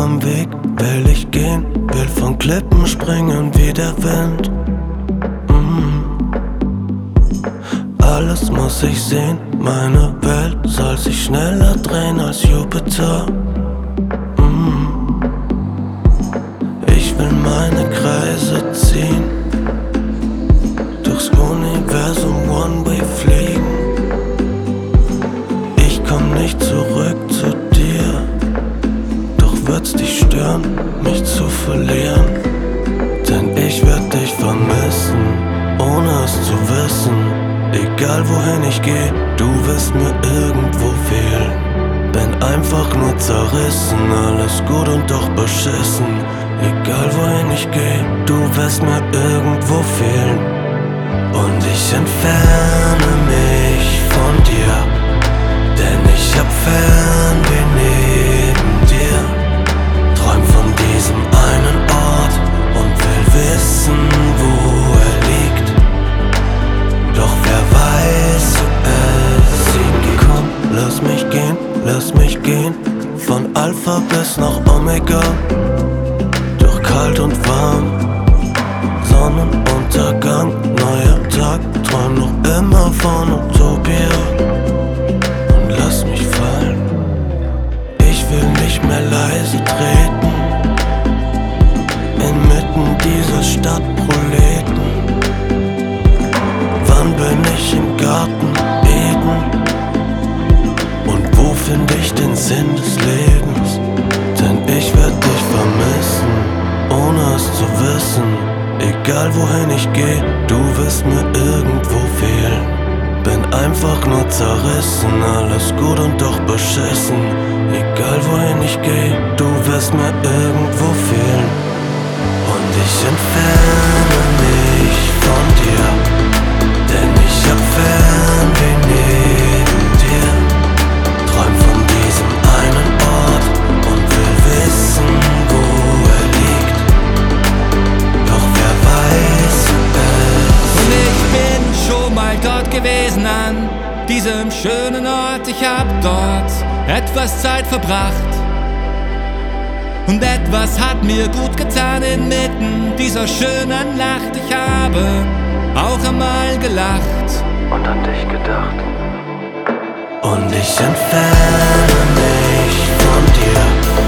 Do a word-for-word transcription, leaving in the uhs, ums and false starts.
am Weg will ich gehen, will von Klippen springen wie der Wind. mm. Alles muss ich sehen, meine Welt soll sich schneller drehen als Jupiter. mm. Ich will meine Kreise ziehen, durchs Universum One-Way fliegen. Ich komm nicht zurück zu dir, doch wird's dich stören, mich zu verlieren. Denn ich werd dich vermissen, ohne es zu wissen. Egal wohin ich geh, du wirst mir irgendwo fehlen. Bin einfach nur zerrissen, alles gut und doch beschissen. Egal wohin ich geh, du wirst mir irgendwo fehlen. Und ich entferne mich von dir, denn ich hab Fernweh neben dir. Träum von diesem einen Ort und will wissen, wo er liegt. Doch wer weiß, ob es ihn gibt. Komm, lass mich gehen, lass mich gehen, von Alpha bis nach Omega. Durch kalt und warm, Sonnenuntergang, neuer Tag, träum noch immer von Utopia. Und lass mich fallen, ich will nicht mehr leise treten, inmitten dieser Stadtproleten. Wann bin ich im Garten Eden? Und wo find ich den Sinn des Lebens? Denn ich werd dich vermissen, ohne es zu wissen. Egal wohin ich geh, du wirst mir irgendwo fehlen. Bin einfach nur zerrissen, alles gut und doch beschissen. Egal wohin ich geh, du wirst mir irgendwo fehlen. Und ich entferne mich von dir, denn ich hab Fernweh neben dir. Träum von diesem einen Ort und will wissen, wo er liegt. Doch wer weiß es. Und ich bin schon mal dort gewesen an diesem schönen Ort. Ich hab dort etwas Zeit verbracht und etwas hat mir gut getan inmitten dieser schönen Nacht. Ich habe auch einmal gelacht und an dich gedacht. Und ich entferne mich von dir,